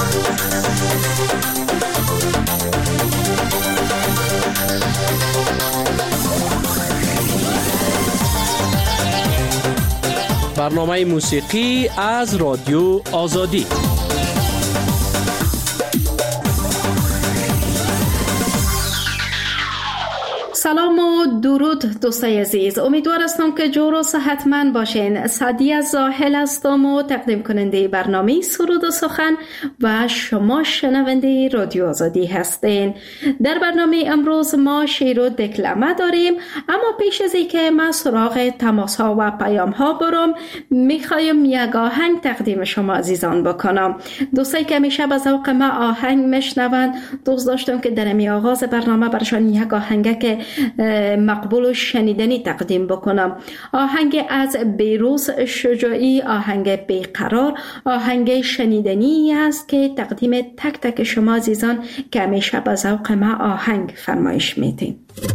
برنامه موسیقی از رادیو آزادی. سلام و درود دوستای عزیز، امیدوار هستم که جور و صحتمند باشین. سعدیه زاهل هستم و تقدیم کننده برنامه سرود و سخن و شما شنونده رادیو آزادی هستین. در برنامه امروز ما شعر و دکلمه داریم، اما پیش از اینکه من سراغ تماس ها و پیام ها برم، میخوایم یک آهنگ تقدیم شما عزیزان بکنم. دوستایی که همیشه به ذوق ما آهنگ میشنون، دوست داشتم که در امی آغاز برنامه برشان یک آهنگ که مقبول و شنیدنی تقدیم بکنم. آهنگ از بیروز شجاعی، آهنگ بیقرار، آهنگ شنیدنی است که تقدیم تک تک شما عزیزان که همیشه به ذوق ما آهنگ فرمایش میدین.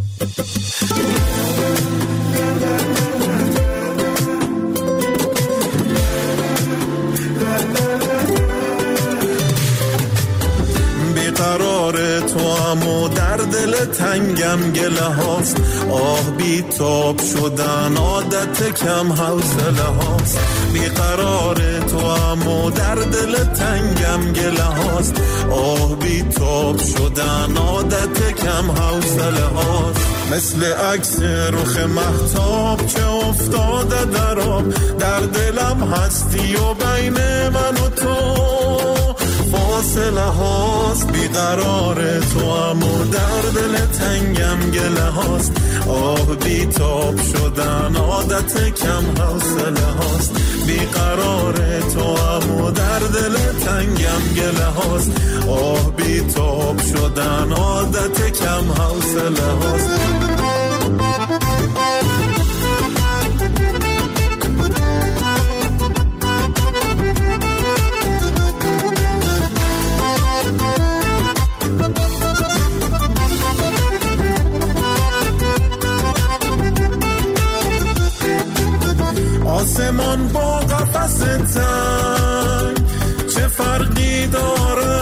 قرار تو امو در دل تنگم گله هاست، آه بی تاب شدن عادت کم حوصله هاست. بی قرار تو امو در دل تنگم گله هاست، آه بی تاب شدن عادت کم حوصله هاست. مثل عکس رخ مهتاب که افتاده در آب، در دلم هستی و بین من و تو فاصله هاست. بیقرار تو امو در دل تنگم گله هاست، آه بی تاب شدن عادت کم حوصله هاست. بیقرار تو امو در دل تنگم گله هاست، آه بی تاب شدن عادت کم حوصله هاست. آسمان با قفس تنگ چه فرقی داره؟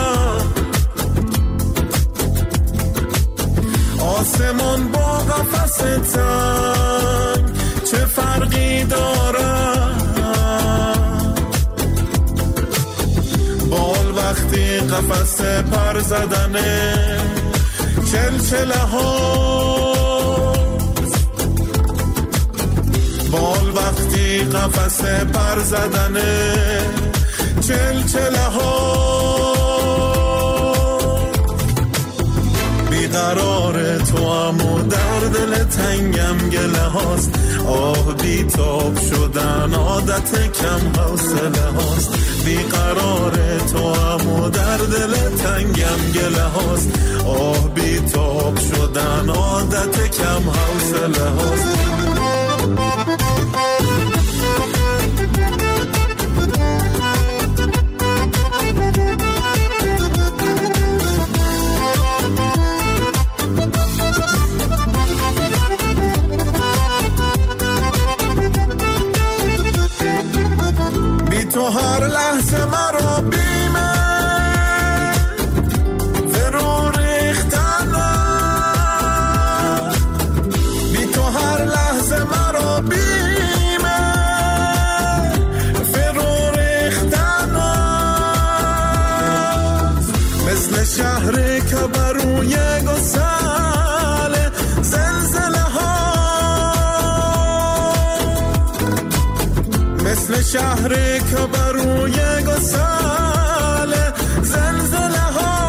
آسمان با قفس تنگ چه فرقی داره؟ بال وقتی قفس پر زدنه چلچله ها، بال وقتی قفس پر زدنه چلچله ها. بیقرار تو امو در دل تنگم گله هاست، آه بی تاب شدن عادت کم حوصله هاست. بیقرار تو امو در دل تنگم گله هاست، آه بی تاب شدن عادت کم حوصله هاست. بی تو هر لحظه مرا بیمه فرو ریختنه، بی تو هر لحظه مرا بیمه فرو ریختنه. مثل شهری که بروی گسل زلزله ها، مثل شهری که بروی گسل زلزله ها.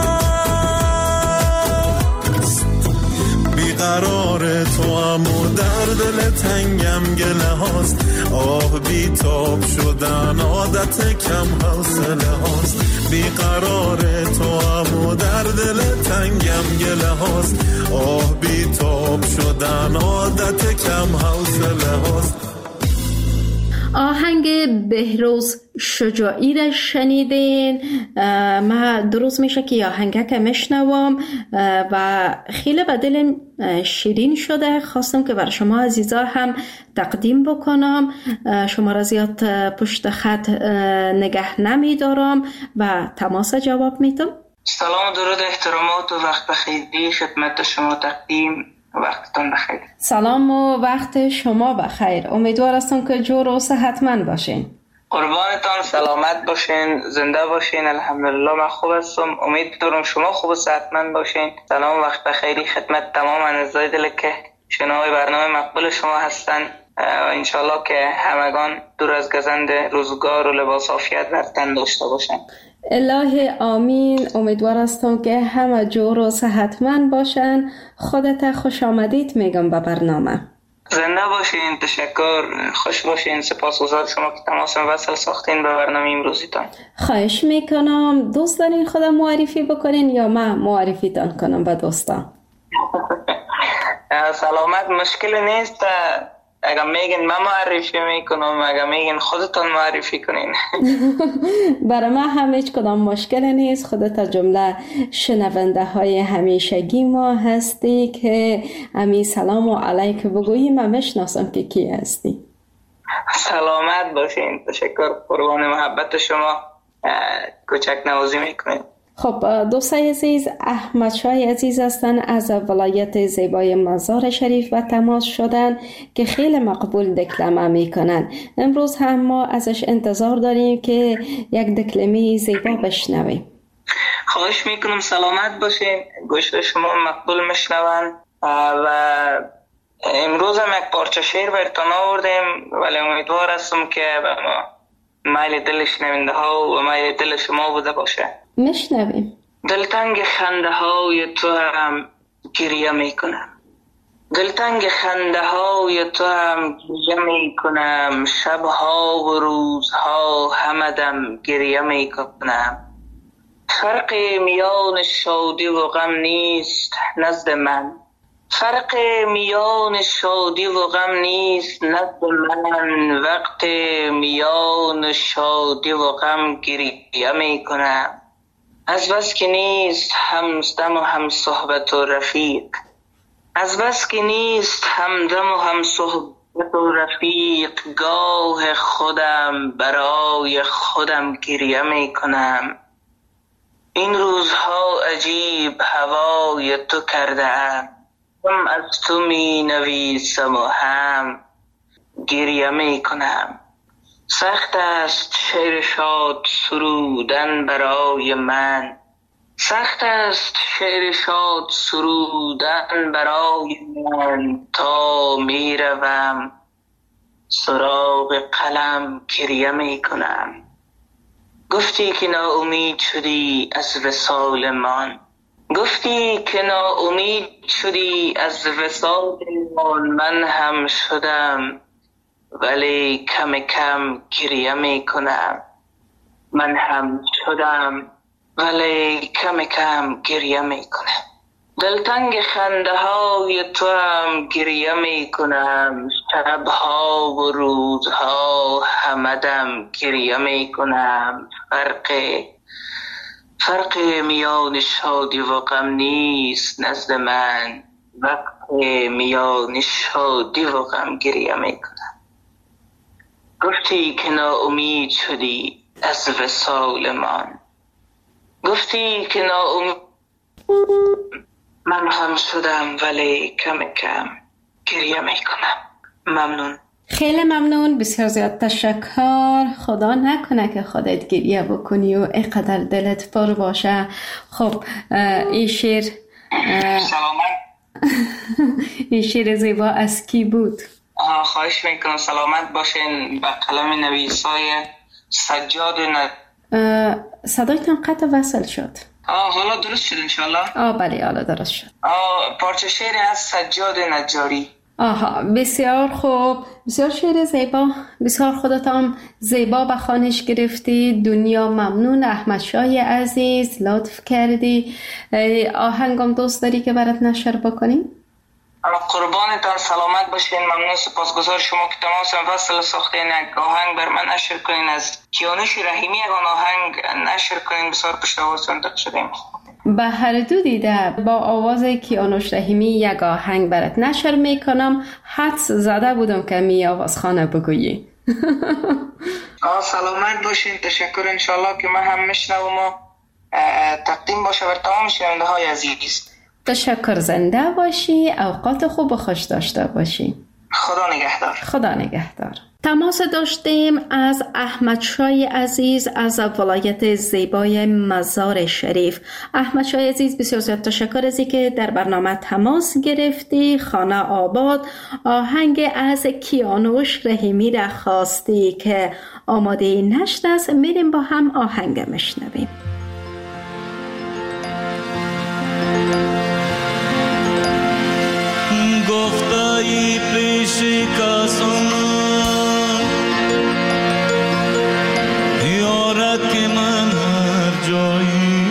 بیقرار تو امو در دل تنگم گله هاست، آه بی تاب شدن عادت کم حوصله هاست. بیقرار تو امو در دل تنگم گله هاست، آه بی تاب شدن عادت کم حوصله هاست. آهنگ بهروز شجاعی را شنیدین. ما درست میشه که آهنگه که میشنوم و خیلی به دلم شیرین شده. خواستم که برای شما عزیزا هم تقدیم بکنم. شما را زیاد پشت خط نگه نمیدارم و تماس جواب میدم. سلام و درود، احترامات و وقت بخیری خدمت شما تقدیم. وقتتان بخیر. سلام و وقت شما بخیر. امیدوار هستم که جور و صحتمند باشین. قربانتان، سلامت باشین، زنده باشین. الحمدلله من خوب هستم. امید دارم شما خوب و صحتمند باشین. سلام و وقت بخیری خدمت تمام اعضای دل که شنوای برنامه مقبول شما هستن. انشالله که همگان دور از گزند روزگار و لباس عافیت در تن داشته باشن. الهی آمین. امیدوار هستم که همه جور و صحتمند باشن. خودت خوش آمدید میگم به برنامه. زنده باشین. تشکر. خوش باشین. سپاسگزار شما که تماس وصل ساختین به برنامه امروزیتان. خواهش میکنم. دوست دارین خودم معرفی بکنین یا من معرفیتان کنم به دوستان؟ سلامت، مشکل نیست. اگه میگین من معرفی میکنم، اگه میگین خودتان معرفی کنین. برای من هم هیچ کدام مشکل نیست. خودت جمله شنونده های همیشگی ما هستی که امی سلام و علیک بگویی. من میشناسم که کی هستی. سلامت باشین. تشکر. قربان محبت شما. کوچک نوازی میکنین. خب دوستای عزیز، احمد شاه عزیز هستن از ولایت زیبای مزار شریف و تماس شدن که خیلی مقبول دکلمه میکنن. امروز هم ما ازش انتظار داریم که یک دکلمه زیبا بشنویم. خواهش میکنم. سلامت باشین. گوش شما مقبول میشنون و امروز هم یک پارچه شعر براتون آوردیم، ولی امیدوار هستم که میل دل شنونده ها و میل دل شما بوده باشه. میشنویم. دلتنگ خنده های تو هم گریه میکنم، دلتنگ خنده های تو هم گریه میکنم، شبها و روزها همدم گریه میکنم. فرق میان شادی و غم نیست نزد من، فرق میان شادی و غم نیست نزد من، وقت میان شادی و غم گریه میکنم. از بس که نیست همدم و هم صحبت و رفیق، از بس که نیست همدم و هم صحبت و رفیق، گاه خودم برای خودم گریه میکنم. این روزها عجیب هوای تو کرده ام، هم از تو می نویسم و هم گریه میکنم. سخت است شعر شاد سرودن برای من، سخت است شعر شاد سرودن برای من، تا می روم سراغ قلم گریه میکنم. گفتی که ناامید شدی از وصال من، گفتی که ناامید شدی از وصال من هم شدم، ولی کم کم گریه میکنم. من هم شدم ولی کم کم گریه میکنم. دلتنگ خنده های تو هم گریه میکنم، شبها و روزها همدم گریه میکنم. فرق میان شادی و غم نیست نزد من، وقت میان شادی و غم گریه میکنم. گفتی که ناامید شدی از وصال من، گفتی که ناامید من هم شدم ولی کم کم گریه میکنم. ممنون. خیلی ممنون. بسیار زیاد تشکر. خدا نکنه که خودت گریه بکنی و اینقدر دلت پر باشه. خب این شعر سلامت. این شعر زیبا از کی بود؟ خواهش میکنم. سلامت باشین. به قلم نویسای سجاد صدایتان قطع وصل شد. حالا درست شد انشالله. بله حالا درست شد. پارچه شعر از سجاد نجاری. بسیار خوب. بسیار شعر زیبا. بسیار خودتان زیبا به خوانش گرفتی. دنیا ممنون. احمد شاه عزیز لطف کردی. آهنگم دوست داری که برات نشر بکنیم؟ قربانتان، سلامت باشین. ممنون، سپاسگزار شما که تمام فصل ساختین. یک آهنگ بر من نشر کنین از کیانوش رحیمی، یک آهنگ نشر کنین. بسیار پشتوار صندوق شدیم. به هر دو دیده با آواز کیانوش رحیمی یک آهنگ برات نشر میکنم. حدس زده بودم که می آوازخانه بگویی. سلامت باشین. تشکر. انشالله که من هم میشنوم و تقدیم باشه بر تمام شنونده های عزیز. تشکر. زنده باشی، اوقات خوب و خوش داشته باشی. خدا نگهدار. خدا نگهدار. تماس داشتیم از احمد شای عزیز از ولایت زیبای مزار شریف. احمد شای عزیز، بسیار زیاد تشکر از که در برنامه تماس گرفتی. خانه آباد آهنگ از کیانوش رحیمی را خواستی که آماده نشد است. میریم با هم آهنگ مشنویم. گفتایی پیش کسان یارد که من هر جایی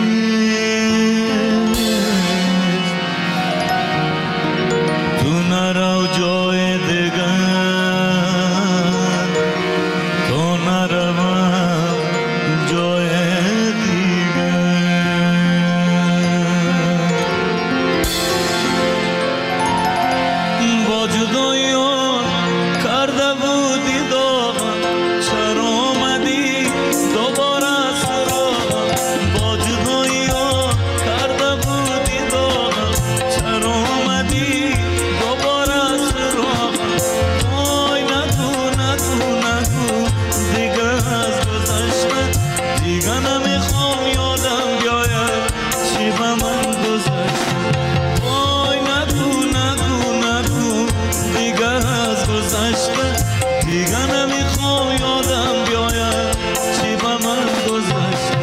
تو نرو جای دیگر تو نروم جای دیگر با جدایی کرده بودی داغم چرا آمدی دوباره سراغم با جدایی کرده بودی داغم چرا آمدی دوباره سراغم وای نگو نگو نگو دیگه از گذشته دیگه نمیخوام یادم بیاید چی به من گذشته وای نگو نگو نگو دیگه از گذشته دیگه نمیخوام یادم بیاید چی به من گذشته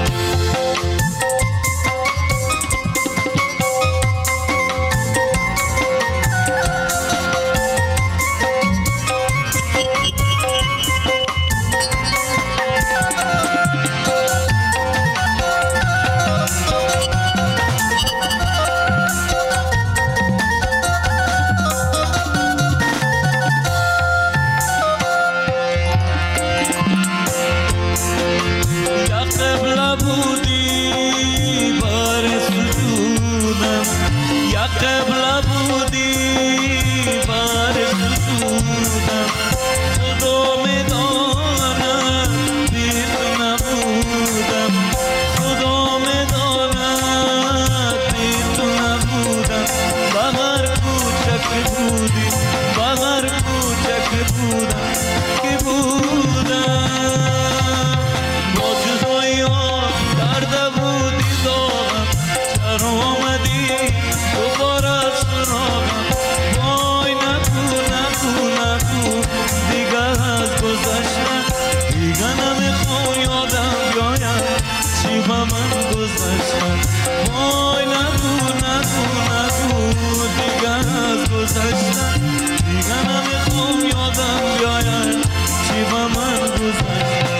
یا قبله بودی بر سجودم یا قبله بودی بر سجودم خدا میداند بی تو نبودم خدا میداند بی تو نبودم بغر کوچک بودی بغر کوچک بودم که بودم با جدایی کرده بودی داغم چرا آمدی دوباره سراغم وای نگو نگو نگو دیگه از گذشته دیگه نمیخوام یادم بیاید چی به من گذشته وای نگو نگو نگو دیگه از گذشته دیگه نمیخوام یادم بیاید چی به من گذشته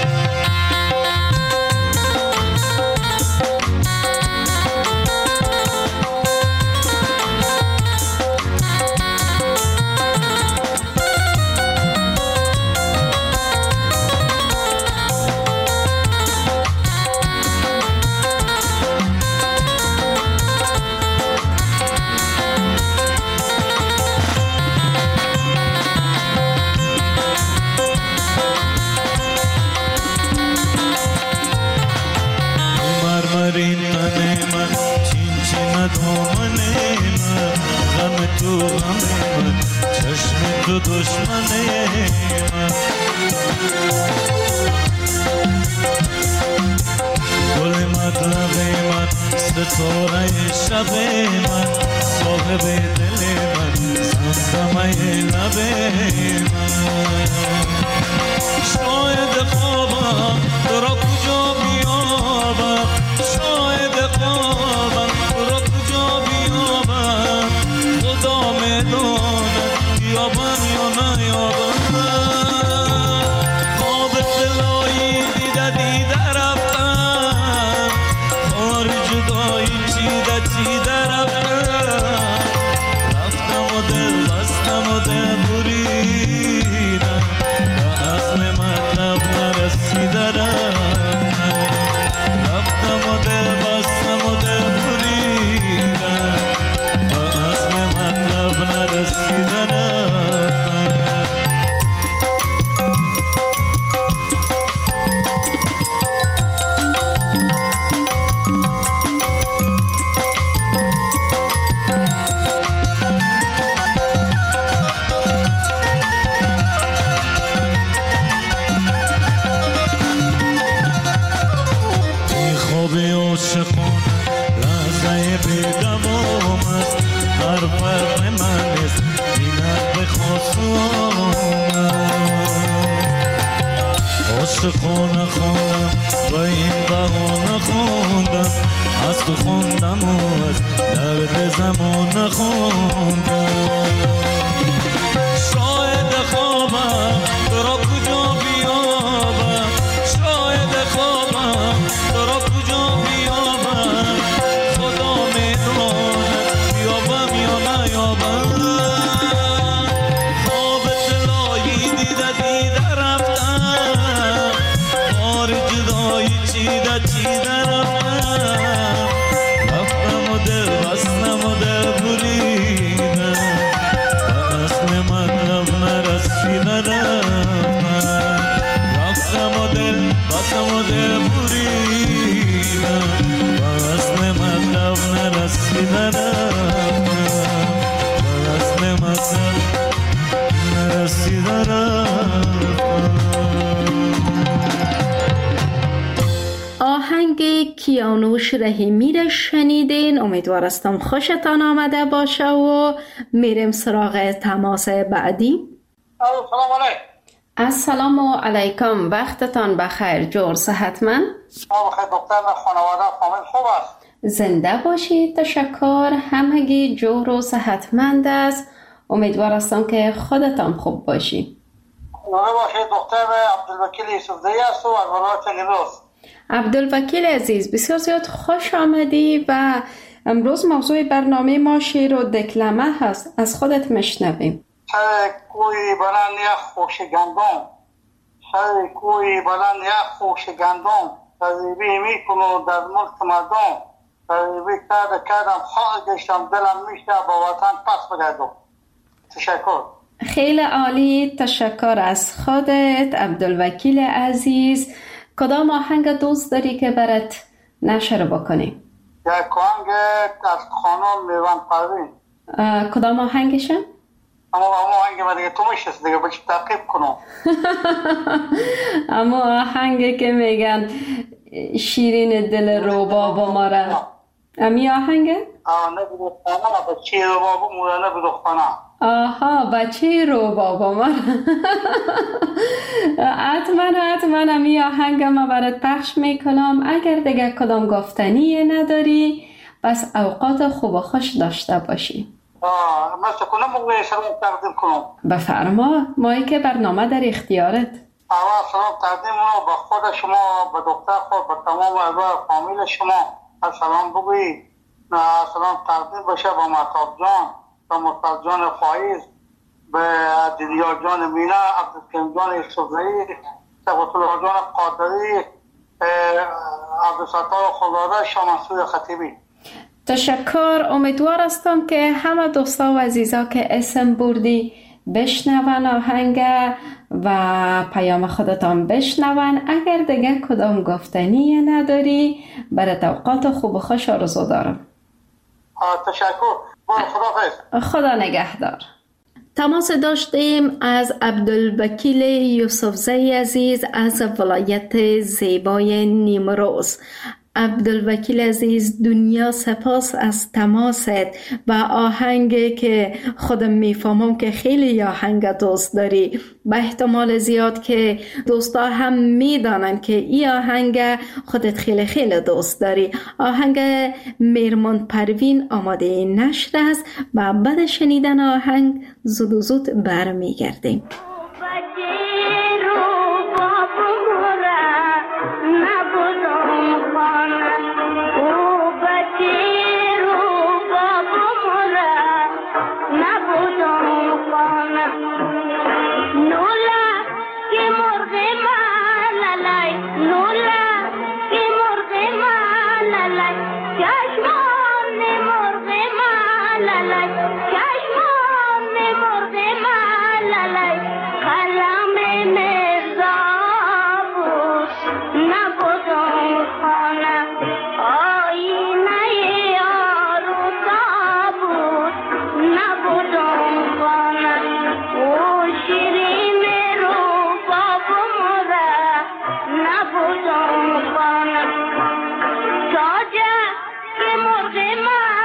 مرمرین تن من چین چین دامن من غم تو غم من چشم تو دشمن من گل مطلب من ستاره شب من صاحب دل من زمزمه لب من شاید خوابم تو را کجا بیابم شاید خوابم تو را کجا بیابم خدا میداند بیابم یا نیابم خواب دلایی دیده رفتم خار جدایی چیده رفتم بی دوام است، هر فرق من است اینت به خواستم عشق خونه خوندم و این بهانه خوندم، از تو خوندم و از درد زمان خوندم. شاید خوابم تو را کجا بیابم، شاید خوابم تو را کجا بیابم، خدا میداند بیابم یا نیابم. خواب طلایی دیده رفتم، بار جدایی چیده رفتم، رفتم و دل بستم و دل بریدم، به اصل مطلب نرسیدم، رفتم و دل بستم و دل بریدم، به اصل مطلب نرسیدم، به اصل مطلب نرسیدم. آهنگ کیانوش رحیمی را شنیدین. امیدوار هستم خوشتان آمده باشه و میریم سراغ تماس بعدی. سلام علیکم. السلام علیکم، وقتتان بخیر، جور صحتمند؟ بخیر دکتر، خانواده فامیل خوب است؟ زنده باشید، تشکر، همگی جور و صحتمند است. امیدوار هستم که خودتان خوب باشید. نوره باشید دکتر. عبدالوکیل یوسفزئی است و از ولایت نیمروز. عبدالوکیل عزیز، بسیار زیاد خوش آمدی و امروز موضوع برنامه ما شعر و دکلمه هست. از خودت مشنویم. سر کوی بلند یخ خوش گندم، سر کوی بلند یخ خوش گندم، تذیبی میکنو در ملک مردم، تذیبی کردم خواهد گشتم، دلم میشه با وطن پس بگردم. تشکر. خیلی عالی، تشکر از خودت عبدالوکیل عزیز. کدام آهنگ دوست داری که برات نشر بکنیم؟ یک آهنگ از خانم میوان پروین. کدام آهنگشه؟ اما آهنگ ما دیگه تو میشست دیگه بچه تعقیب کنم. اما آهنگی که میگن شیرین دل روباب ما را، امی آهنگه؟ نبودو خانه بچه روباب مورا نبودو خانه. آها، بچه روباب ما را. حتما امی آهنگ ما برات پخش میکنم. اگر دیگه کدام گفتنی نداری بس اوقات خوب و خوش داشته باشی. مثل کنم موقع سلام تقدیم کنم. بفرما، مایی که برنامه در اختیارت. اول سلام تقدیم کنم به خود شما، به دکتر خود، به تمام اعضای فامیل شما. سلام بگویید. سلام تقدیم بشه به مهتاب جان، به مصطفی جان فایز، به دیدیا جان مینا، عبدالکریم جان یوسفزئی، صفت الله جان قادری، عبدالستار خداداد، شاه منصور خطیبی. تشکر. امیدوار هستم که همه دوستا و عزیزا که اسم بردی بشنون آهنگ و پیام خودتان بشنون. اگر دیگه کدام گفتنی نداری برای اوقات خوب و خوش آرزو دارم. تشکر. خدا نگهدار. تماس داشتیم از عبدالوکیل یوسفزئی عزیز از ولایت زیبای نیمروز. عبدالوکیل عزیز، دنیا سپاس از تماست و آهنگ که خودم میفهمم که خیلی آهنگ دوست داری. به احتمال زیاد که دوستا هم میدانن که این آهنگ خودت خیلی دوست داری. آهنگ میرمان پروین آماده نشر است و بعد شنیدن آهنگ زود برمیگردیم. Georgia, que morre más.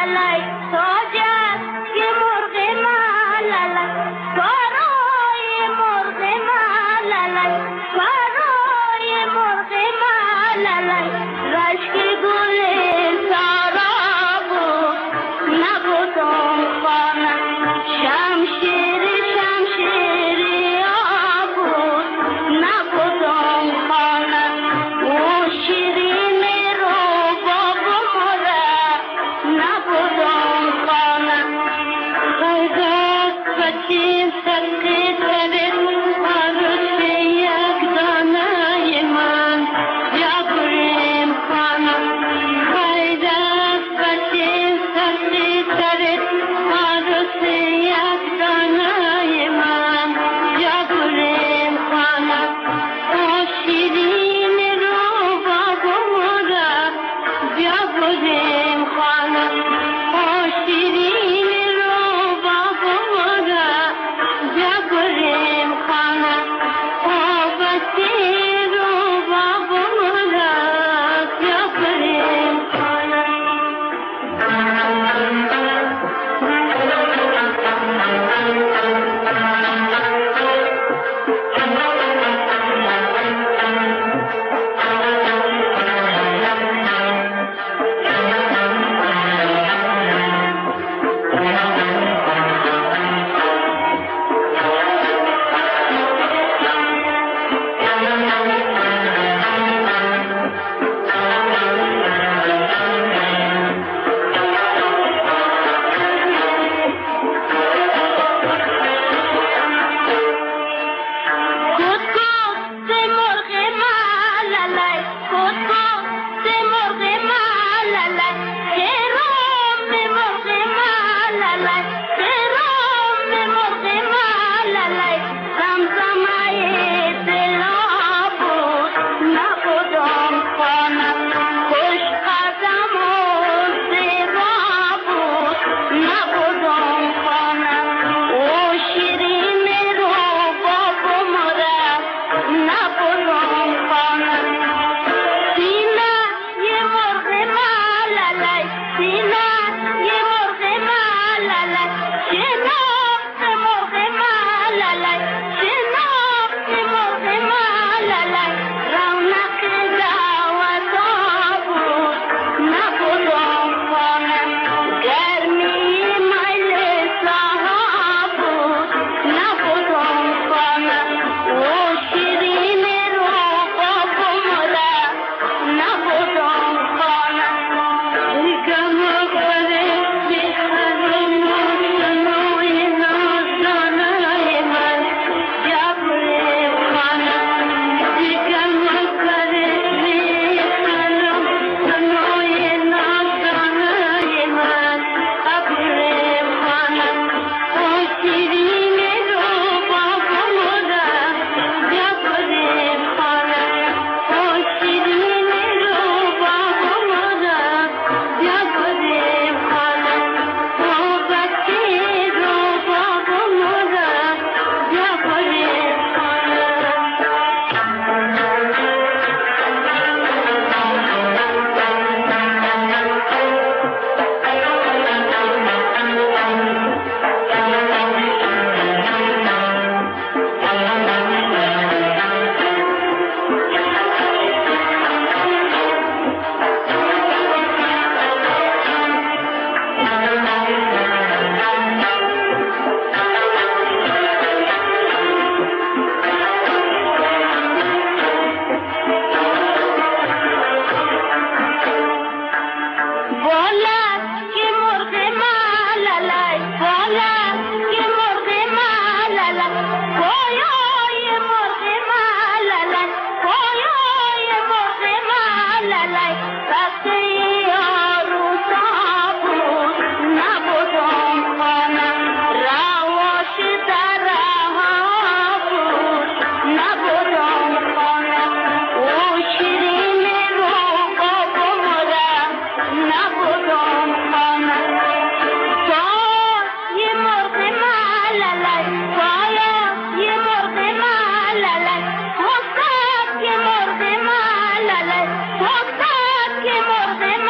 مرغ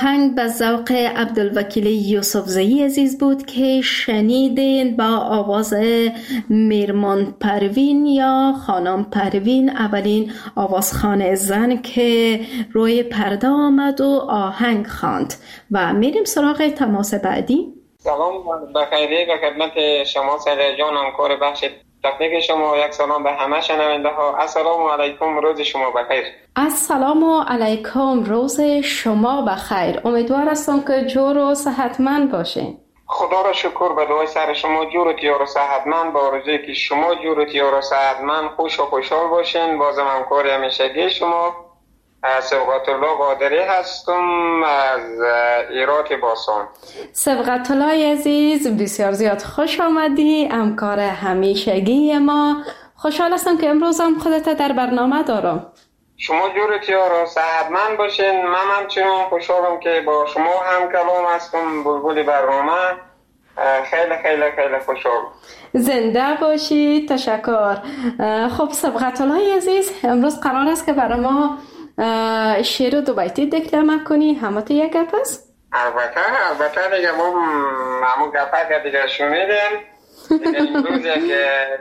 آهنگ به ذوق عبدالوکیل یوسفزئی عزیز بود که شنیدین با آواز میرمان پروین یا خانم پروین، اولین آوازخوان زن که روی پرده آمد و آهنگ خواند. و میریم سراغ تماس بعدی. سلام بخیری به خدمت شما سر جان همکار بخش تکنیک شما. یک سلام به همه شنونده ها. السلام علیکم، روز شما بخیر. السلام علیکم، روز شما بخیر. امیدوار هستم که جور و صحتمند باشین. خدا را شکر به دعای سر شما جور و تیار و صحتمند، با آرزویی که شما جور و تیار و صحتمند خوش و خوشحال باشین. بازم همکار همیشگی شما سبقت الله قادری هستم از ایرات باسان. سبقت الله عزیز، بسیار زیاد خوش آمدی، همکار همیشگی ما. خوشحال هستم که امروز هم خودت در برنامه دارم. شما جورتی ها صحتمند باشین. من همچنان خوشحالم که با شما هم کلام هستم، بلبل برنامه. خیلی خیلی خیلی خوشحال. زنده باشی. تشکر. خب سبقت الله عزیز، امروز قرار است که برای ما شعر دو بیتی دکلمه کنی. همه تو یک گپ است؟ البته دیگه ما همون گپه که دیگه شنیدیم. دیگه امروز یک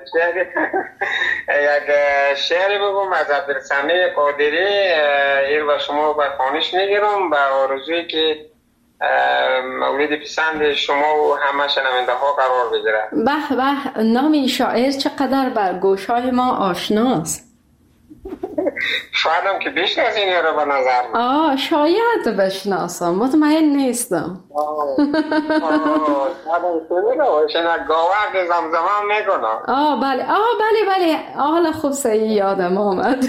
شعری بگم از عبدالسمیع قادری. این و شما به خوانش میگیرم، به آرزویی که مورد پسند شما و همه شنونده ها قرار بگیره. به به، نام شاعر چقدر بر گوشهای ما آشناست. شاید هم که بشناسین رو به نظر من. شاید بشناسم، مطمئن نیستم. گاوه زمزمه میکنم. بله حالا خوب صحیح یادم آمد.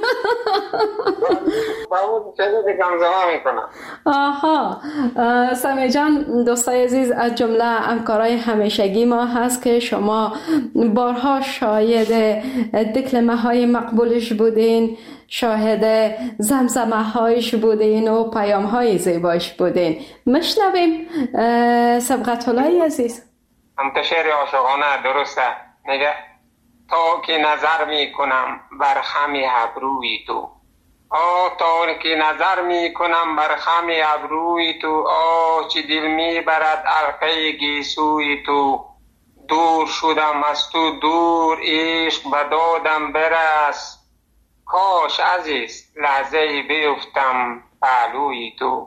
سمیع جان، دوستای عزیز، از جمله همکارای همیشگی ما هست که شما بارها شاهد دکلمه های مقبولش بودین، شاهد زمزمه هایش بودین و پیام های زیبایش بودین. مشنویم سبقت الله عزیز. شعر عاشقانه درسته. میگه تا که نظر میکنم بر خم ابروی تو، تا که نظر میکنم بر خم ابروی تو، چه دل میبرد علقه گیسوی تو. دور شدم از تو دور، عشق به دادم برس، کاش عزیز لحظه بیفتم پهلوی تو.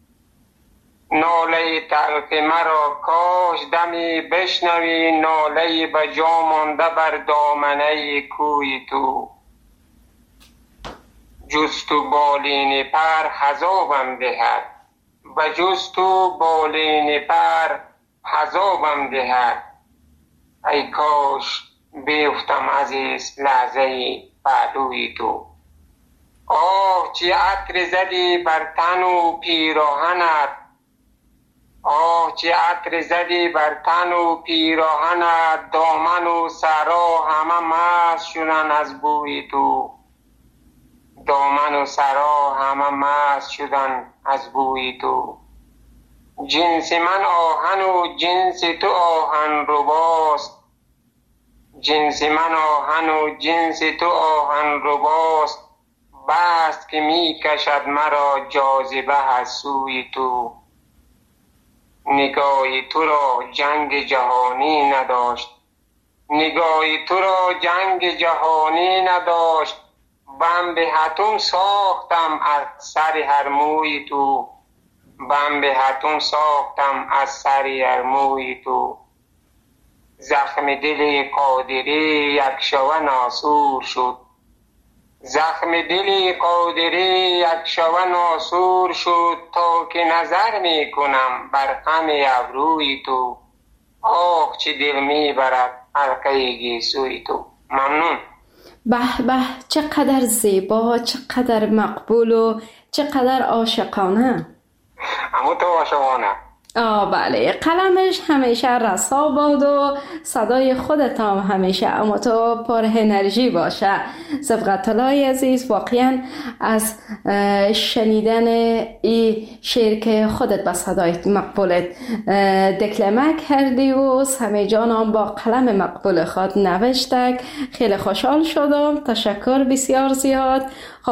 ناله تلخ مرا کاش دمی بشنوی، ناله به جا مانده بر دامنه کوی تو. جز تو بالین پر حذابم دهد، و جز تو بالین پر حذابم دهد، ای کاش بیفتم عزیز لحظه پهلوی تو. چه عطر زدی بر تن و پیراهنت، چه عطر زدی بر تن و پیراهنت، دامن و سرا همه مست شدن از بوی تو. دامن و سرا همه مست شدن از بوی تو. جنس من آهن و جنس تو آهن رباست، جنس من آهن و جنس تو آهن رباست، بست که می کشد مرا جاذبه از سوی تو. نگاه تو را جنگ جهانی نداشت، نگاه تو را جنگ جهانی نداشت، بم به حتم ساختم از سر هر موی تو. بم به حتم ساختم از سر هر موی تو. زخم دل قادری یک شوه ناسور شد، زخم دل قادری یک شوه ناسور شد، تا که نظر می کنم بر خم ابروی تو. چه دل می برد حلقه گیسوی تو. ممنون. به به، چقدر زیبا، چقدر مقبول و چقدر عاشقانه. اما تو عاشقانه. بله، قلمش همیشه رسا باد و صدای خودت هم همیشه اما تو پر انرژی باشه. سبقت الله عزیز، واقعا از شنیدن این شعر که خودت با صدای مقبولت دکلمه کردی و سمیع جان هم با قلم مقبول خود نوشتک، خیلی خوشحال شدم. تشکر بسیار زیاد. خب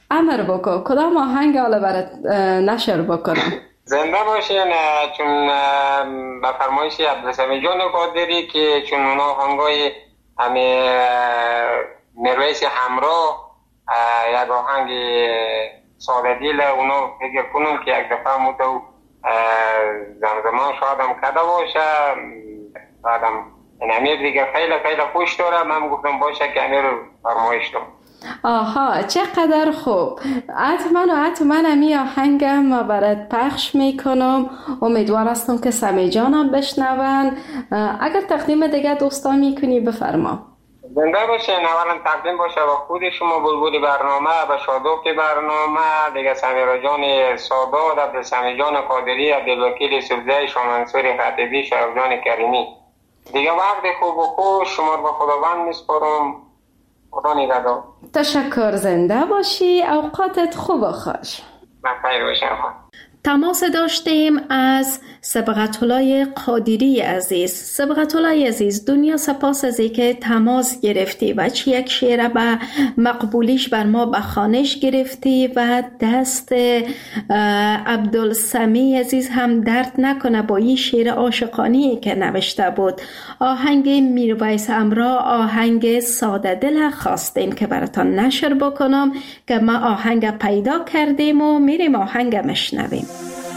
امر بکن کدام آهنگ حالا برات نشر بکنم؟ زنده باشین. چون به فرمایش عبدالسمیع جان قادری که چون اونا آهنگای همه مرویس همراه یک آهنگ ساده دیل اونا فکر کنم که یک دفعه مدو زمزمان شادم کده باشه بعدم این امیر دیگه خیلی خوش داره. من گفتم باشه که امیر رو فرمایش دارم. آها چقدر خوب. حتما امی آهنگم برات پخش میکنم. امیدوار هستم که سمیع جانم بشنون. اگر تقدیم دیگه دوستان میکنی بفرما. زنده باشین. اولا تقدیم باشه با خود شما بلبل برنامه، به شادوک برنامه دیگه، سمیرا جان سادات، عبدالسمیع جان قادری، عبدالوکیل سبزی، شامنصور خطیبی، شرف جان کریمی. دیگه وقت خوب و خوش شما رو به خداوند میسپارم. خدا نگهدار. تشکر. زنده باشی. اوقاتت خوب و خوش. بخیر باشم. تماس داشتیم از صبغت الله قادری عزیز. صبغت الله عزیز، دنیا سپاس از اینکه تماس گرفتی و یک شعر به مقبولیش بر ما به خوانش گرفتی و دست عبدالسمیع عزیز هم درد نکنه با این شعر عاشقانه‌ای که نوشته بود. آهنگ میرویس همراه، آهنگ ساده دل خواستیم که براتان نشر بکنم که ما آهنگ پیدا کردیم و میریم آهنگ مشنویم.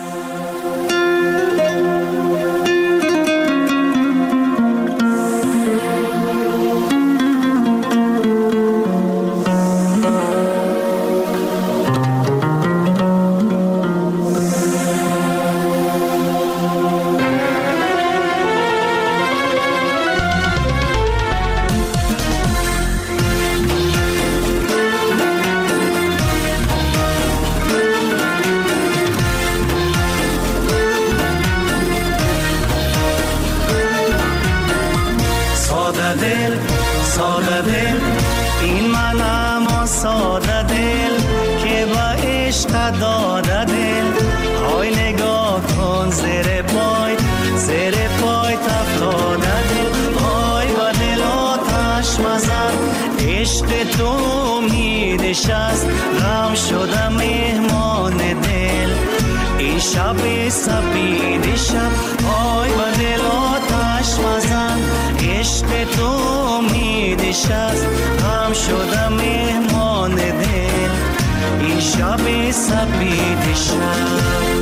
غم شدم مهمان دل این شب سپید شب، آی با دل آتش مزن عشق تو میده شست. غم شدم مهمان دل این شب سپید شب.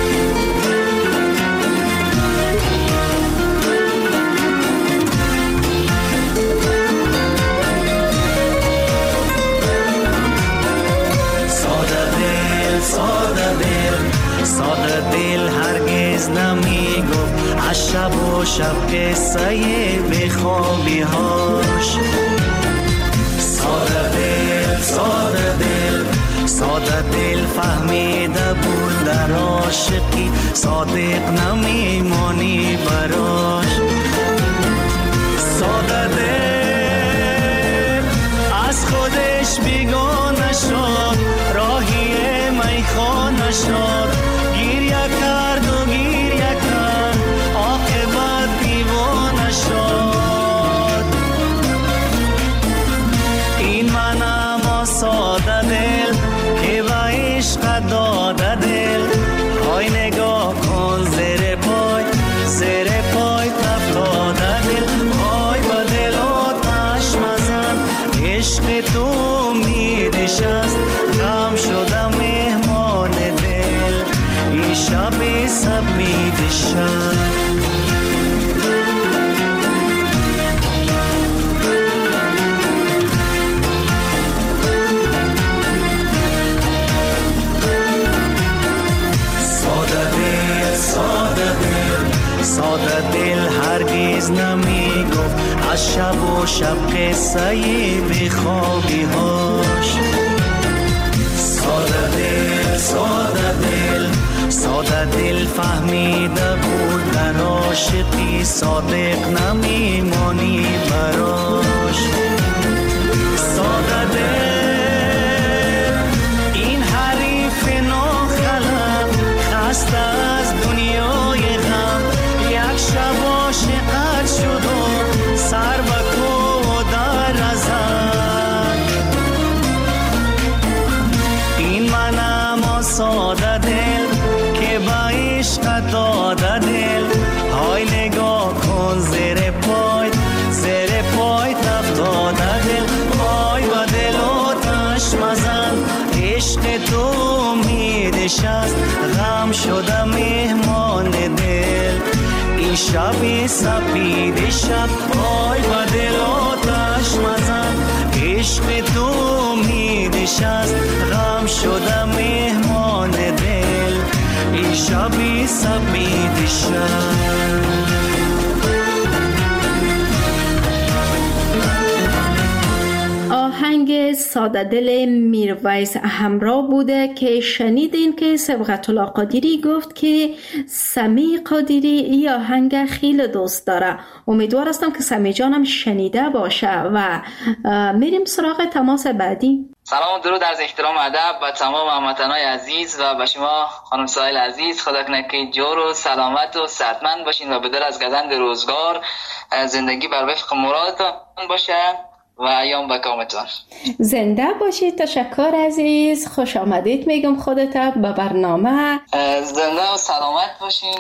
ساده دل هرگز نمیگفت از شب و شب قصه بخوابی هاش. ساده دل فهمیده بود در عاشقی صادق نمیمانی براش. ساده دل از خودش بیگانه شد، راهی میخانه شد، گریه کرد و گریه کرد، عاقبت دیوانه شد. این منم ساده دل که به عشق داده دل، آی نگاه کن زیر پای تفتاده دل، آی با دل آتش مزن عشق تو میده شست. غم شدم مهمان دل این شب سپید شب. ساده دل هرگز نمیگفت از شب و شب قصه بخوابی هاش. ساده دل فهمیده بود در عاشقی صادق نمیمانی براش. ساده دل این حریف ناخلق خسته از دنیای غم، یک شب عاشقت شد و سر به کو در ازد. نشست غم شدم مهمان دل این شب سپید شب آی با دل آتش مزن عشق تو می نشست غم شدم مهمان دل این شب سپید شب. آهنگ ساده دل میرویس همراه بوده که شنیدین که سبقت الله قادری گفت که سمی قادری این آهنگ خیلی دوست داره. امیدوار هستم که سمی جانم شنیده باشه و میریم سراغ تماس بعدی. سلام و درود از احترام ادب و تمام هموطنان عزیز و به شما خانم سایل عزیز. خدا کنه که جور و سلامت و صحتمند باشین و به در از گزند روزگار زندگی بر وفق مرادتان باشه و ایام به کامتون. زنده باشید. تشکر عزیز. خوش آمدید میگم خودت به برنامه. زنده و سلامت باشین.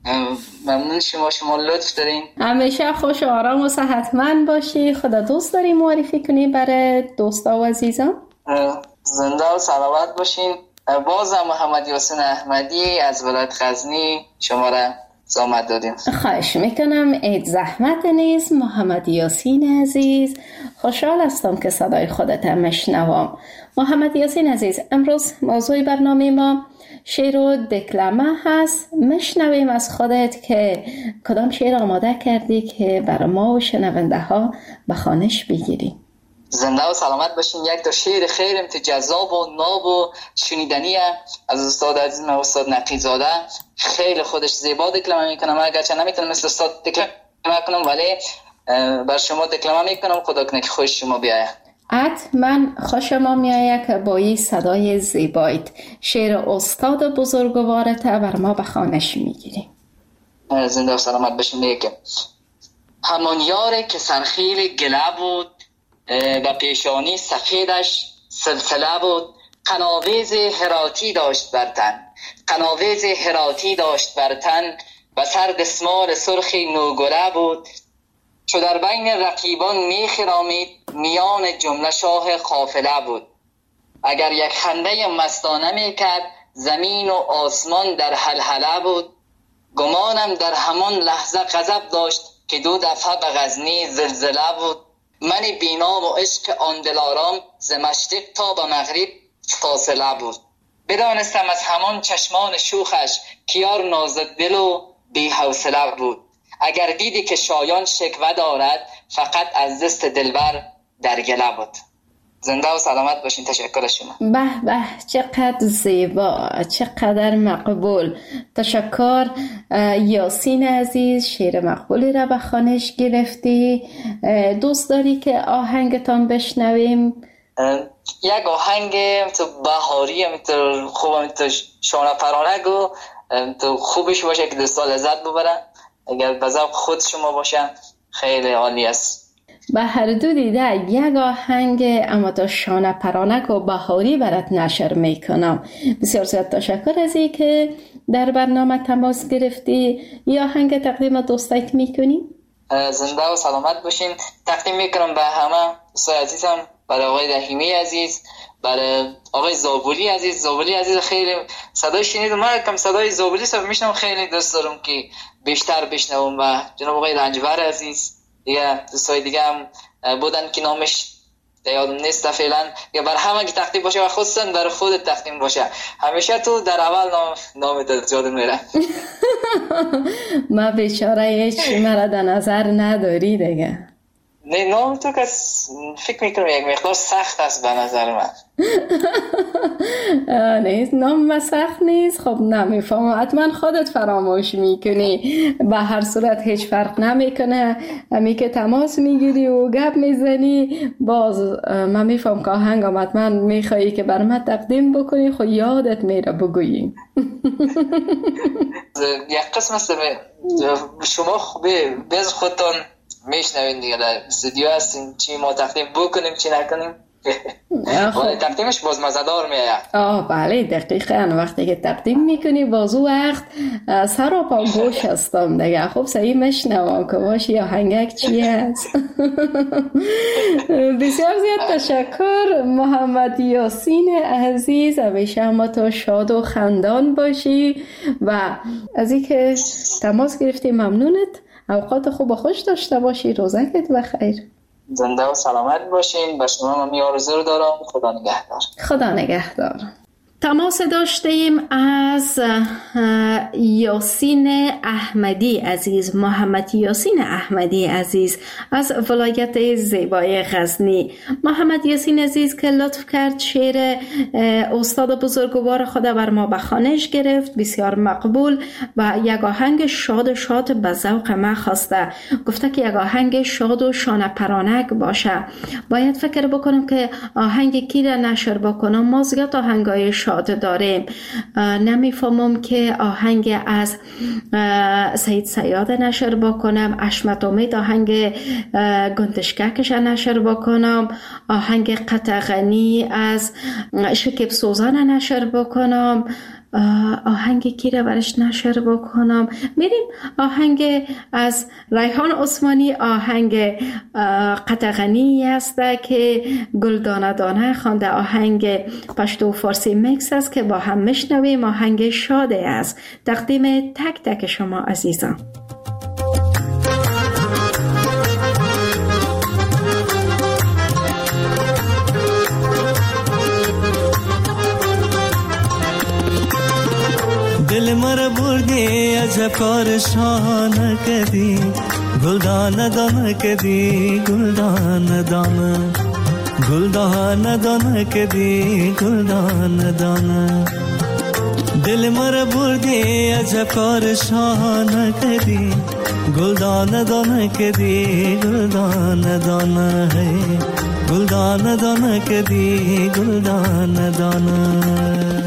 ممنون شما لطف دارین. همیشه خوش و آرام و صحتمند باشی. خدا دوست داری معرفی کنی برای دوستا و عزیزان؟ زنده و سلامت باشین. بازم محمد یاسین احمدی از ولایت غزنی شما را زحمت دادیم. خواهش میکنم. عید زحمت نیست. محمد یاسین عزیز، خوشحال هستم که صدای خودت مشنوم. محمد یاسین عزیز، امروز موضوع برنامه ما شعر و دکلمه هست. مشنویم از خودت که کدام شعر آماده کردی که برای ما و شنونده ها به خوانش بگیری. زنده و سلامت باشین. یک تا شعر خیلی جذاب و ناب و شنیدنی از استاد عزیز استاد نقیزاده. خیلی خودش زیبا دکلمه میکنم، اگرچه نمیتونم مثل استاد دکلمه کنم ولی بر شما دکلمه میکنم. خدا کنه که خوش شما بیایه. حتما خوشم میآید که با این صدای زیبایت شعر استاد بزرگوارت بر ما به خوانش میگیری. زنده و سلامت باشین. میگه همان یاره که سرخیل گله بود و پیشانی سفیدش سلسله بود، قناویز هراتی داشت بر تن، قناویز هراتی داشت بر تن و سر دسمال سرخی نوگره بود. چو در بین رقیبان میخرامید میان جمله شاه قافله بود. اگر یک خنده مستانه میکرد زمین و آسمان در هلهله بود. گمانم در همان لحظه غضب داشت که دو دفعه به غزنی زلزله بود. من بینام و عشق آن دلارام ز مشرق تا به مغرب فاصله بود. بدانستم از همان چشمان شوخش کیار نازک دل و بی حوصله بود. اگر دیدی که شایان شکوه دارد فقط از دست دلبر در گله بود. زنده و سلامت باشین. تشکر شما. به به، چقدر زیبا، چقدر مقبول. تشکر یاسین عزیز، شعر مقبولی را به خوانش گرفتی. دوست داری که آهنگتان بشنویم؟ یک آهنگ تو بهاری تو خوبم تو شانه پرانک و تو خوبش باشه که دوستا لذت ببرن. اگر به ذوق خود شما باشه خیلی عالی است. به هر دو دیده یک آهنگ اما تا شانه پرانک و بهاری برات نشر میکنم. بسیار زیاد تشکر از این که در برنامه تماس گرفتی. یا آهنگ تقدیم دوستایت میکنی؟ زنده و سلامت باشین. تقدیم میکنم به همه دوستای عزیزم، برای آقای رحیمی عزیز، برای آقای زابولی عزیز. زابولی عزیز خیلی صدای شنیدم، من کم صدای زابولی سب میشنم، خیلی دوست دارم که بیشتر بشنوم. و جناب آقای رنجبر عزیز، دیگه دوستای دیگه هم بودن که نامش یادم نیست فعلا. یا بر همه که تقدیم باشه و خصوصا برای خودت تقدیم باشه. همیشه تو در اول نام یاد میره. ما بیچاره هیچ مرا در نظر نداری دیگه. نه نام تو که فکر میکنم یک مقدار سخت است به نظر من. نیست نام سخت نیست. خب نمیفهم، حتما خودت فراموش میکنی. به هر صورت هیچ فرق نمیکنه، همی که تماس میگیری و گپ میزنی باز من میفهم که آهنگم حتما میخوایی که بر من تقدیم بکنی، خب یادت میره بگویی. یک قسم است شما خوبه bez خودتان میشنوین دیگه، در استودیو هستین، چی ما تقدیم بکنیم چی نکنیم ولی تقدیمش باز مزدار میاد. بله دقیقاً وقتی که تقدیم میکنی باز او وقت سراپا گوش هستم دیگه. خب صحیح مشنوم که باشی یا هنگک چی هست. بسیار زیاد تشکر محمد یاسین عزیز، همیشه هم تو شاد و خندان باشی و از اینکه تماس گرفتی ممنونت. اوقات خوب و خوش داشته باشی. روزکت بخیر. زنده و سلامت باشین. و شما من آرزو رو دارم. خدا نگهدار. خدا نگهدار. تماس داشتیم از یاسین احمدی عزیز، محمد یاسین احمدی عزیز از ولایت زیبای غزنی. محمد یاسین عزیز که لطف کرد شعر استاد بزرگوار خود بر ما به خوانش گرفت، بسیار مقبول و یک آهنگ شاد شاد به ذوق ما خواسته. گفته که یک آهنگ شاد و شانه پرانک باشه. باید فکر بکنم که آهنگ کی را نشر بکنم. ما زیاد آهنگای شاد داریم. نمیفهمم که آهنگ از سید صیاد نشر بکنم، اشمت امید آهنگ گندشککش نشر بکنم، آهنگ قطغنی از شکیب سوزان نشر بکنم، آهنگ کی را برش نشر بکنم. میریم آهنگ از ریحان عثمانی، آهنگ قطغنی است که گلدانه دانه خوانده، آهنگ پشتو فارسی میکس است که با هم میشنویم. آهنگ شاده است. تقدیم تک تک شما عزیزان. دل مر بردی عجب کار شانه کدی، گلدانه دانه کدی، گلدانه دانه، گلدانه دانه کدی، گلدانه دانه. دل مر بردی عجب کار شانه کدی، گلدانه دانه کدی، گلدانه دانه ہے، گلدانه دانه کدی، گلدانه دانه.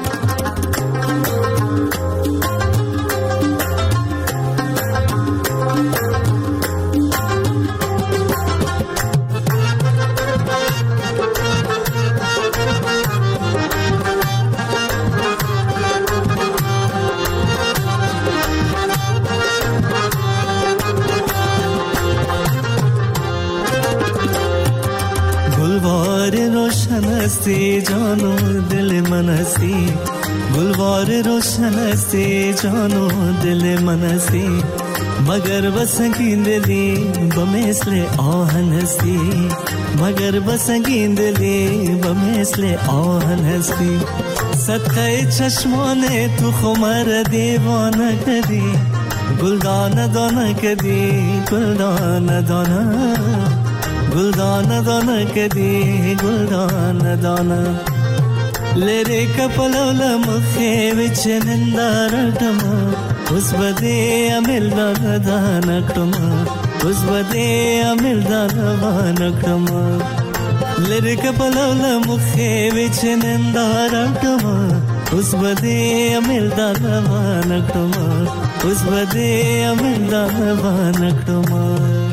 हस्ती जानो दिल मनसी, गुलवार रोशन हस्ती जानो दिल मनसी, मगर बसंगी दिली बमेसले आहन हस्ती, मगर बसंगी दिली बमेसले आहन हस्ती. सदक़े चश्मोने तू खुमर दीवाना कदी, गुलदाना दाना कदी, गुलदाना दाना, गुलदाना दाना कदी, गुलदाना दाना. लेरे कपलवला मुखे विच निंदारटमा, उस बदे अमिल दाना क्रमा, उस बदे अमिल दाना क्रमा. लेरे कपलवला मुखे विच निंदारटमा, उस बदे अमिल दाना क्रमा, उस बदे अमिल दाना क्रमा.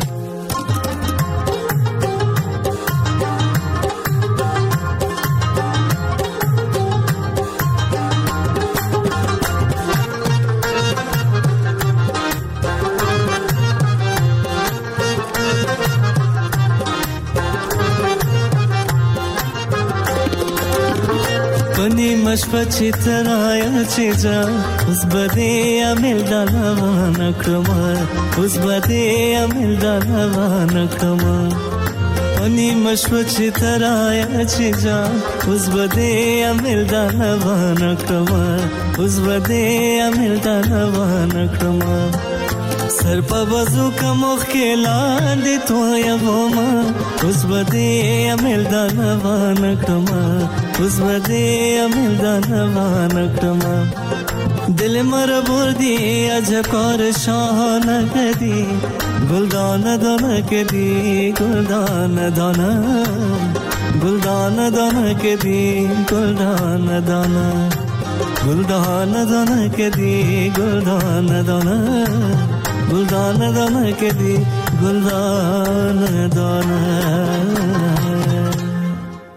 मशपची तराया चेजा, उस बदे अमिल दाना क्रमा, उस बदे अमिल दाना क्रमा. अनि मशपची तराया चेजा, उस बदे अमिल दाना क्रमा, उस बदे अमिल दाना क्रमा. सर पर वजू का मुख्किला दे तो या गोमा, उस बदे अमिल दाना क्रमा, उस बदे अमिल दाना क्रमा. दिल मर बुर्दी अजकर शान कदी, गुलदाना दाना कदी, गुलदाना दाना, गुलदाना दाना कदी, गुलदाना दाना, गुलदाना दाना कदी, गुलदाना दाना, गुलदाना दाना कदी, गुलदाना दाना.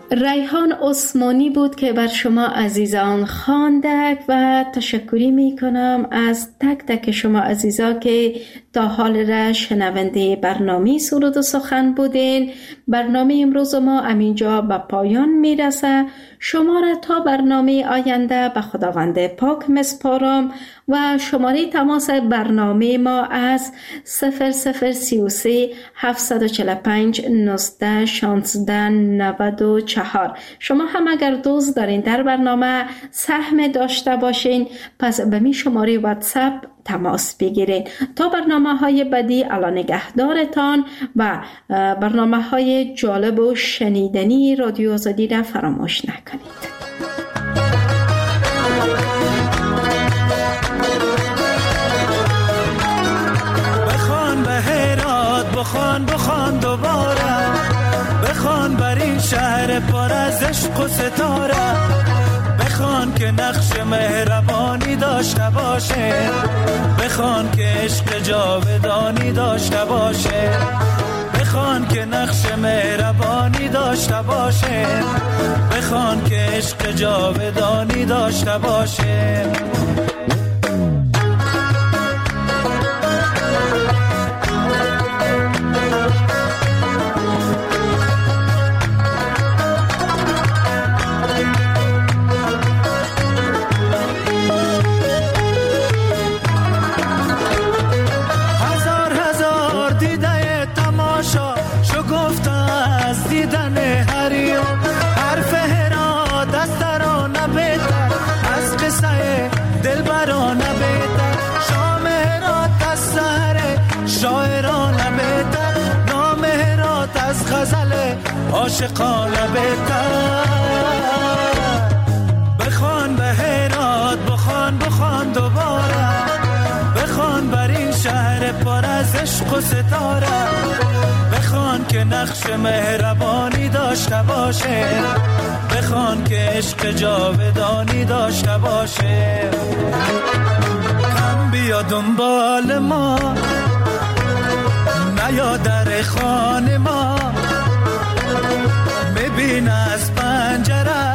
ریحان عثمانی بود که بر شما عزیزان خواندک و تشکری می کنم از تک تک شما عزیزا که تا حال را شنونده برنامه سرود و سخن بودین. برنامه امروز ما همینجا به پایان می رسه. شما را تا برنامه آینده به خداوند پاک مسپارم و شماره تماس برنامه ما از 0033 745 19 16 94. شما هم اگر دوست دارین در برنامه سهم داشته باشین پس به می شماره واتساپ تماس بگیرین. تا برنامه های بعدی الله نگهدارتان و برنامه های جالب و شنیدنی رادیو آزادی را فراموش نکنید. بخوان به هرات، بخوان دوباره، بخوان بر این شهر پر از عشق و ستاره، بخوان که نقش مهربانی داشته باشه، بخوان که عشق جاودانی داشته باشه، بخوان که نقش مهربانی داشته باشه، بخوان که عشق جاودانی داشته باشه. عاشقانه بهتر بخوان به هرات، بخوان دوباره، بخوان بر این شهر پر از عشق و ستاره، بخوان که نقش مهربانی داشته باشه، بخوان که عشق جاودانی داشته باشه. کم بیا دنبال ما، نیا در خانه ما، ببین از پنجره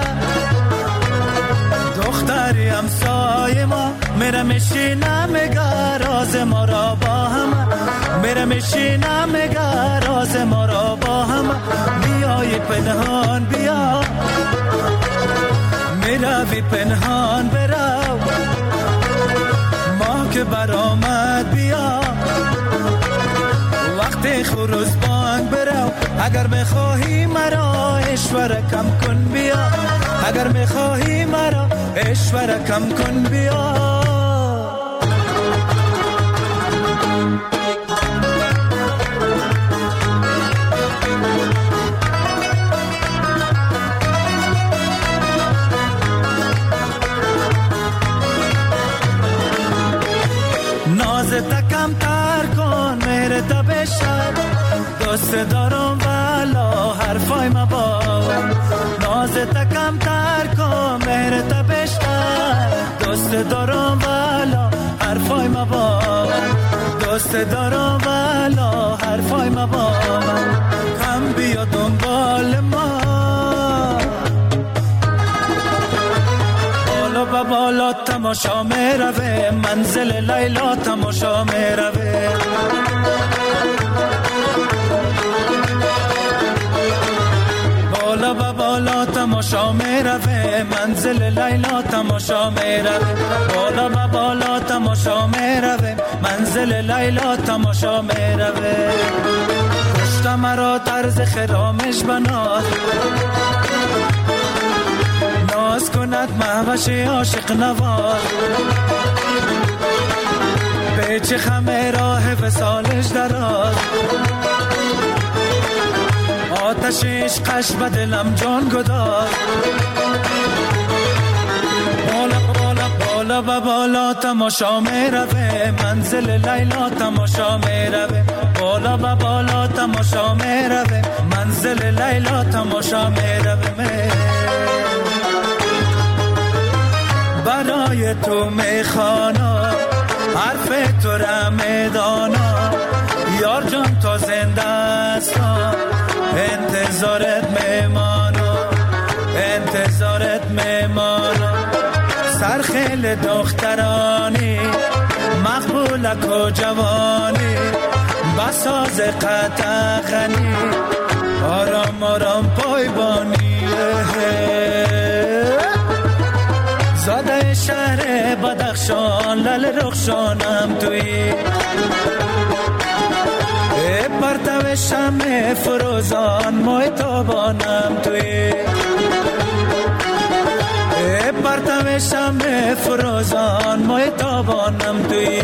دختری همسایه ما میره میشینه میگه راز ما را با هم، میره میشینه میگه راز ما را با هم. میای پنهان بیا، میروی پنهان برو، ما که برآمد بیا، وقتی خروز بانگ برو. اگر میخواهی مرا اشوره کم کن بیا، اگر میخواهی مرا اشوره کم کن بیا. نازت کم تر کن مهرت بشر، دوست دارم والا حرفای مباد. نازت کم تر کن مهرت بشر، دوست دارم والا حرفای مباد، دوست دارم والا حرفای مباد. کم بیا دنبال ما، بالا به بالا تماشا میروه، منزل لیلا تماشا میروه. بالا به بالا تماشا میروه، منزل لیلا تماشا میروه. بالا به بالا تماشا میروه، منزل لیلا تماشا میروه. کشت مرا طرز خرامش بناز، ناز کند مهوش عاشق نواز. پیچ خمه راه وصالش دراز، آتش عشقش به دلم جان گداز. بالا به بالا تماشا میروه، منزل لیلا تماشا میروه. بالا به بالا تماشا میروه، منزل لیلا تماشا میروه. برای تو میخوانا حرف تو را میدانا، یار جان تا زنده است انتظارت میمانا. دل دخترانی مقبولک و جوانی بساز قطع غنی آرام آرام پایبانی زاده شهر بدخشان لل رخشانم توی پرتو شمع فروزان ماه تابانم توی پرتو شمع فروزان ماه تابانم توی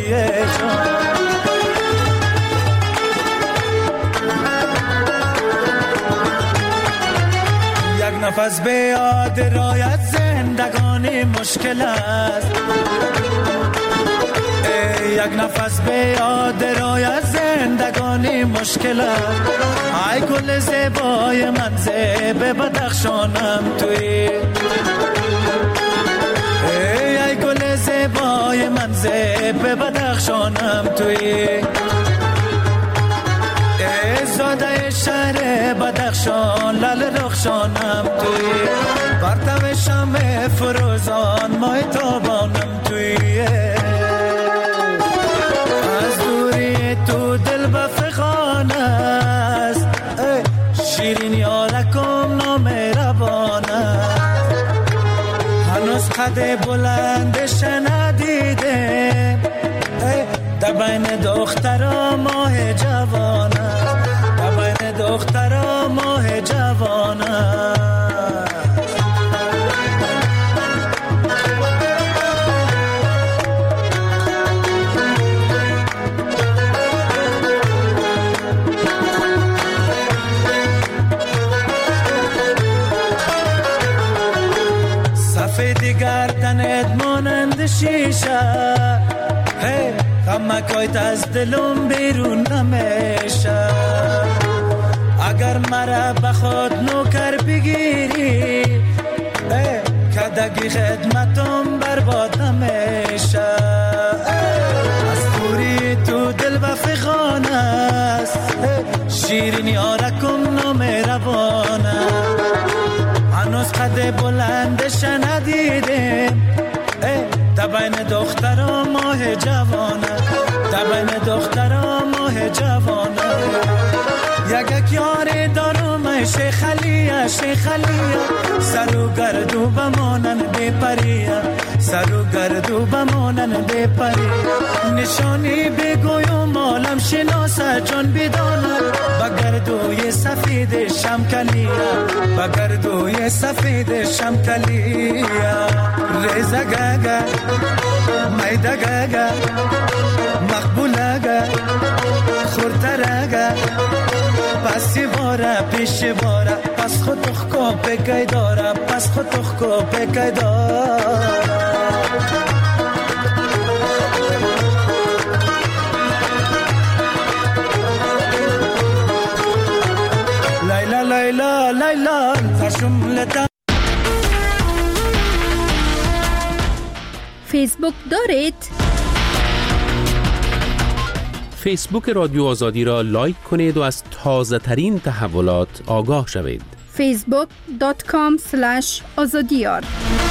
یک نفس به یاد رایت زندگانی مشکل است یک نفس به یاد رایت زندگانی مشکل است ای گل زیبای من زیب بدخشانم توی ای گل زیبای من زیب بدخشانم توی زاده شهر بدخشان لل رخشانم توی پرتو شمع فروزان ماه تابانم توی از دوری تو دل بفخان است شیرین یارکم نامهربان است هنوز قد بلندش ندیده در بین دخترا ماه جوان است در بین دخترا ماه جوان است سفیدی گردنت مانند شیشه غمکایت از دلم بیرون نمیشه اگر مرا بخود نوکر بگیری کدگی خدمتم برباد نمیشه از دوری تو دل بفخان است شیرین یارکم نامهربانه هنوز قد بلندش ندیدیم در بین دخترا ماه جوانه در بین دخترا ماه جوانه یک یاری دارم شیخ علیه شیخ علیه سر و گردو بمانند پریه سر و گردو بمانند پریه نشانی بگویم عالم شناسه جان بدانه بگردوی سفید شمکلیه بگردوی سفید شمکلیه ریزه گگه میده گگه مقبوله گه خورتره پسی باره پیش باره پس خود تخکو پکی داره پس خود تخکو پکی داره لیلا لیلا لیلا فرشملتا فیسبوک دارید؟ فیسبوک رادیو آزادی را لایک کنید و از تازه ترین تحولات آگاه شوید. facebook.com/azadiyar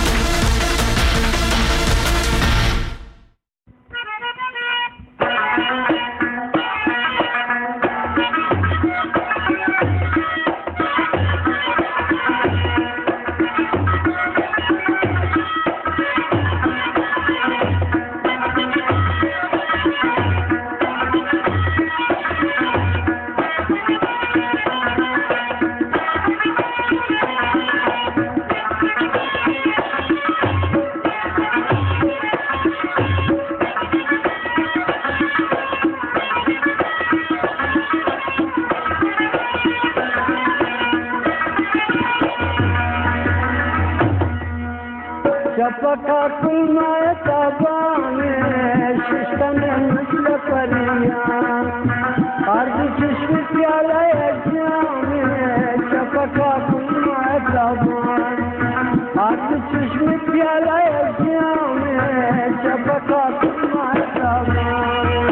شفقا كل ما يتابعني ششتنا مثل فريان أرض تشفت على يجامي شفقا كل ما يتابعني أرض تشفت على يجامي شفقا كل ما يتابعني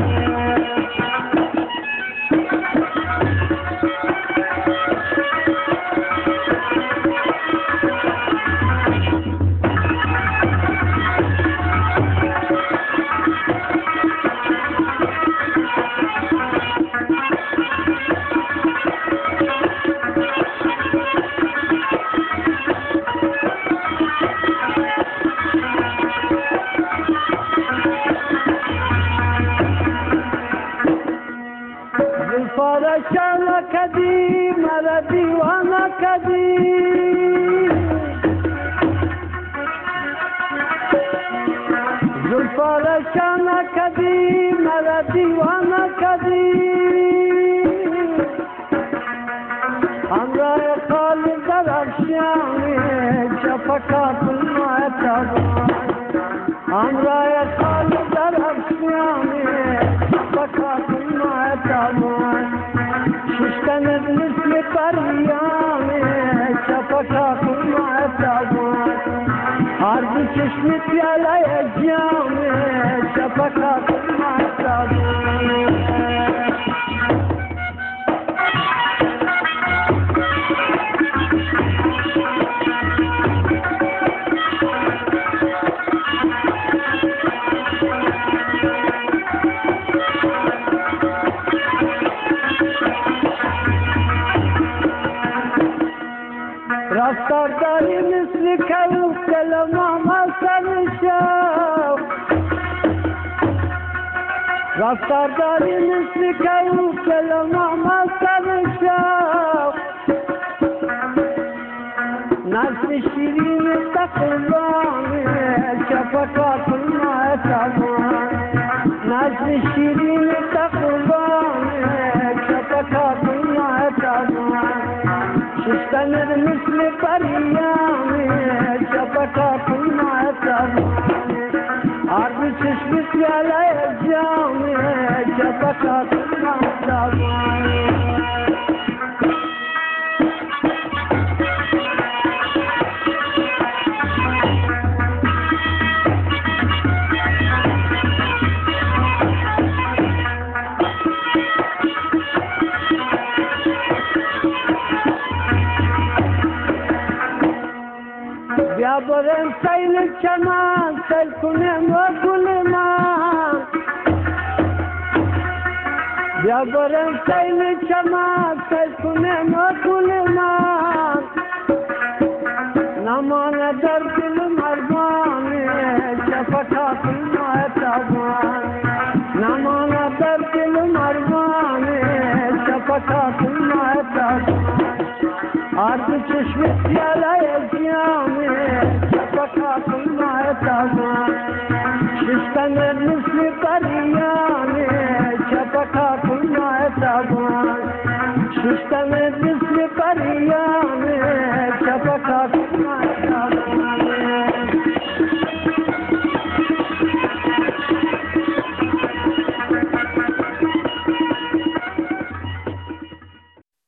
کدی مرا دیوانه کدی زلفارشانه کدی مرا دیوانه کدی همراه خالی در افشانی شفقات المعتبر همراه خالی در افشانی شفقات المعتبر ششتن مثل پریانی شفقات المعتبر عرض چشم پیاله جامی شفقات المعتبر رفتار داری مثل کلوف دلما مستن شو رفتار داری مثل کلوف دلما مستن شو نسل شیرین تقربانی شفقات المعتبر نسل شیرین تقربانی شفقات المعتبر ششتن مثل پریانی شفقات المعتبر عرض چشم پیاله جامی شفقات المعتبر بیا برم سیل چمان سیل کنم و گل من بیا برم سیل چمان سیل کنم و گل من نمانه در دل مردانی شفقات المعتبر نمانه در دل مردانی شفقات المعتبر عرض چشم پیاله جامی شفقات المعتبر ششتن مثل پریانی شفقات المعتبر ششتن مثل پریانی